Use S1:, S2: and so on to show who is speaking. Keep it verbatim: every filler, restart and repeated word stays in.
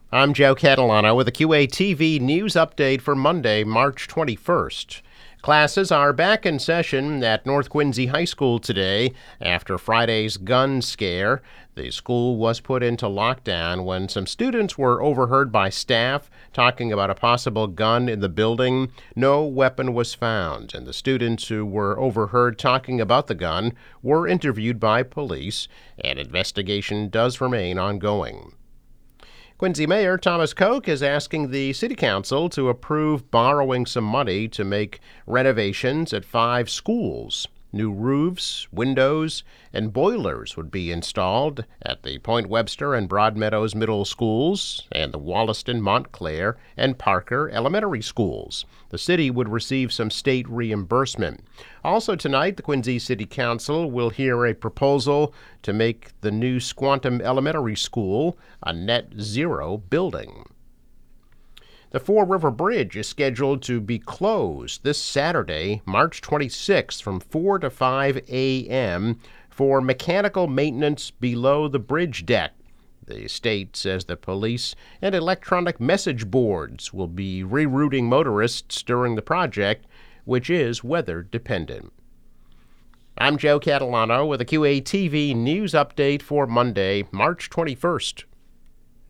S1: I'm Joe Catalano with a Q A T V news update for Monday, March twenty-first. Classes are back in session at North Quincy High School today after Friday's gun scare. The school was put into lockdown when some students were overheard by staff talking about a possible gun in the building. No weapon was found, and the students who were overheard talking about the gun were interviewed by police. An investigation does remain ongoing. Quincy Mayor Thomas Koch is asking the City Council to approve borrowing some money to make renovations at five schools. New roofs, windows, and boilers would be installed at the Point Webster and Broadmeadows Middle Schools and the Wollaston, Montclair, and Parker Elementary Schools. The city would receive some state reimbursement. Also tonight, the Quincy City Council will hear a proposal to make the new Squantum Elementary School a net zero building. The Fore River Bridge is scheduled to be closed this Saturday, March twenty-sixth, from four to five a.m. for mechanical maintenance below the bridge deck. The state says the police and electronic message boards will be rerouting motorists during the project, which is weather dependent. I'm Joe Catalano with a Q A T V news update for Monday, March twenty-first.